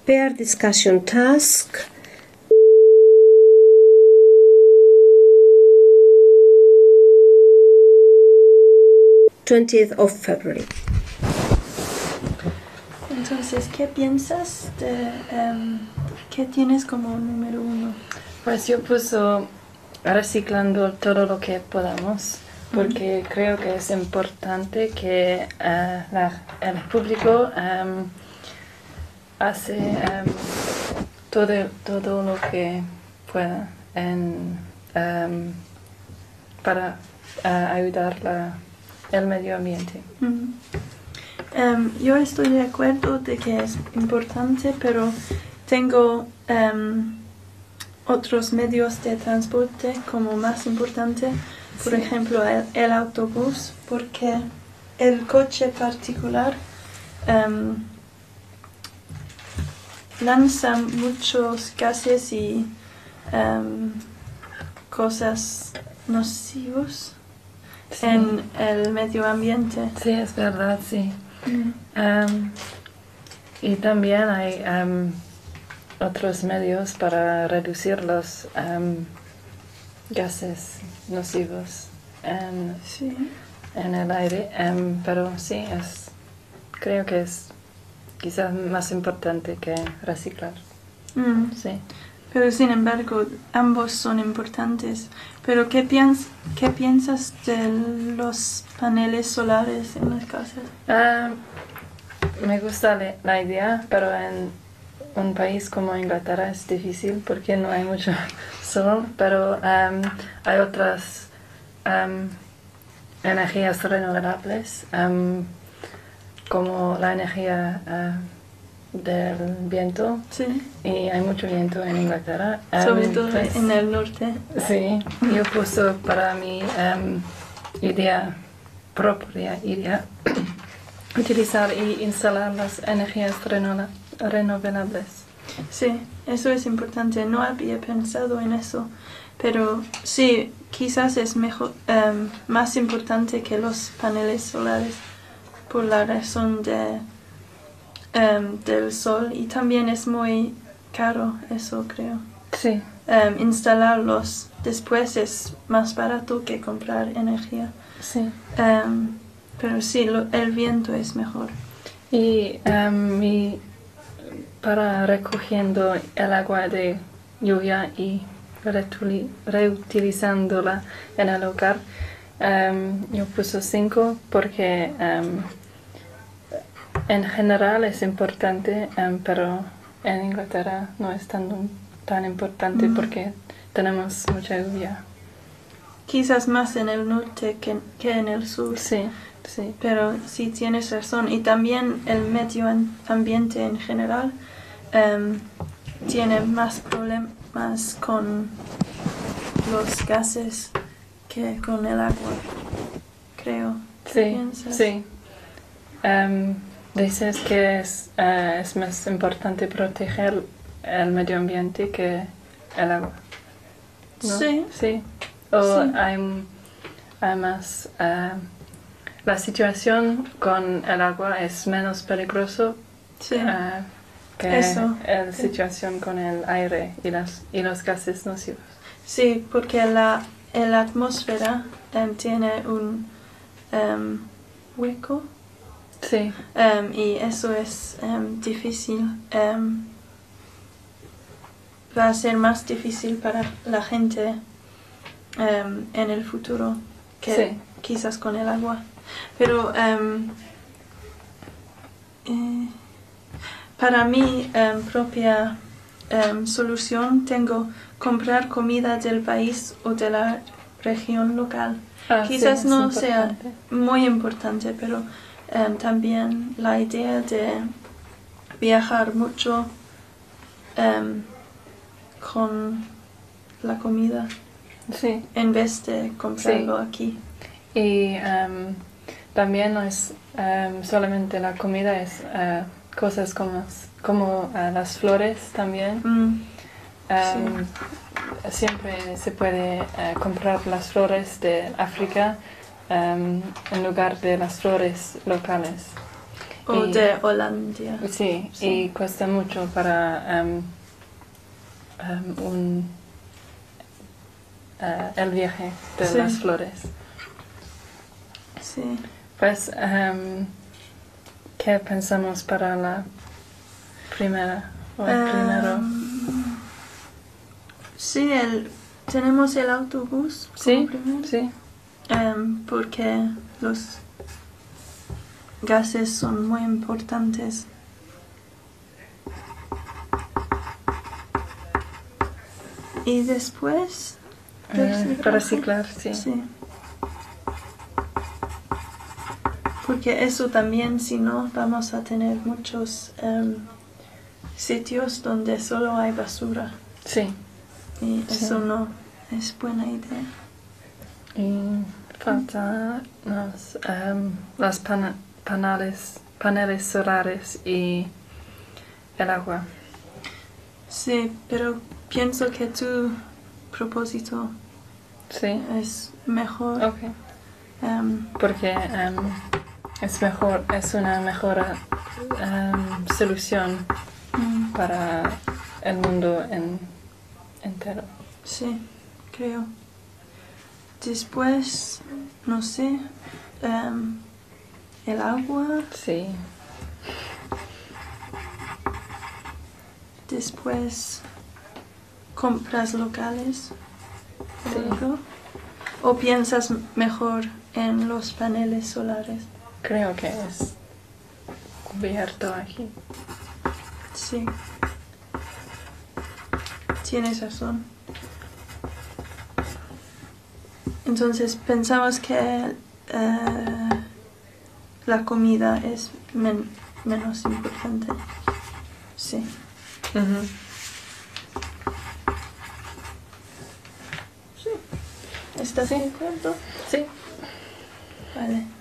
Pair discussion task. (20th of February). Entonces, ¿qué piensas de qué tienes como número 1? Pues yo puso reciclando todo lo que podamos, porque creo que es importante que el público hace todo lo que pueda para ayudar el medio ambiente. Yo estoy de acuerdo de que es importante, pero tengo otros medios de transporte como más importante, por ejemplo el autobús, porque el coche particular lanza muchos gases y cosas nocivos en el medio ambiente. Sí, es verdad, sí. Y también hay otros medios para reducir los gases nocivos en el aire, pero sí, creo que es quizás más importante que reciclar. Sí. Pero sin embargo, ambos son importantes. Pero ¿qué piensas de los paneles solares en las casas? Me gusta la idea, pero en un país como Inglaterra es difícil porque no hay mucho sol, pero hay otras energías renovables, como la energía del viento. Sí. Y hay mucho viento en Inglaterra. Sobre todo pues, en el norte. Sí, yo puse para mi propia idea utilizar y instalar las energías renovables. Sí, eso es importante. No había pensado en eso, pero sí, quizás es mejor, más importante que los paneles solares por la razón del sol, y también es muy caro eso, creo. Sí. Instalarlos después es más barato que comprar energía. Sí. Pero sí, el viento es mejor. Y para recogiendo el agua de lluvia y reutilizándola en el hogar, yo puse 5 porque en general es importante, pero en Inglaterra no es tan importante porque tenemos mucha lluvia. Quizás más en el norte que en el sur. Sí, sí. Pero sí tienes razón. Y también el medio ambiente en general tiene más problemas con los gases que con el agua, creo. Sí, ¿Piensas? sí. Dices que es más importante proteger el medio ambiente que el agua, ¿no? Sí. Sí. O Sí. hay más... la situación con el agua es menos peligroso Sí. que Eso. la situación con el aire y los gases nocivos. Sí, porque la atmósfera tiene un hueco. Sí. Y eso es difícil. Va a ser más difícil para la gente en el futuro que quizás con el agua. Pero para mi propia solución tengo comprar comida del país o de la región local. Quizás sí, no sea muy importante, pero también la idea de viajar mucho con la comida en vez de comprarlo aquí. Y también no es solamente la comida, es cosas como las flores también. Siempre se puede comprar las flores de África en lugar de las flores locales. O Y- de Holanda. Sí, Sí. y cuesta mucho para el viaje de Sí. las flores. Sí. Pues, ¿qué pensamos para la primera o el primero? Sí, tenemos el autobús como Sí, primero. sí, Porque los gases son muy importantes. Y después reciclar, sí. Sí. Porque eso también, si no, vamos a tener muchos sitios donde solo hay basura. Sí, Y Sí. eso no es buena idea. y falta las paneles solares y el agua. Sí, pero pienso que tu propósito Sí, es mejor. ok. Porque es mejor, es una mejor solución para el mundo entero. Sí, creo. Después, no sé, el agua. Sí, Después, compras locales. o Sí. algo. ¿O piensas mejor en los paneles solares? creo que es cubierto aquí. Sí. Tienes razón. Entonces pensamos que la comida es menos importante. Sí. ¿Estás Sí. de acuerdo? Sí. Vale.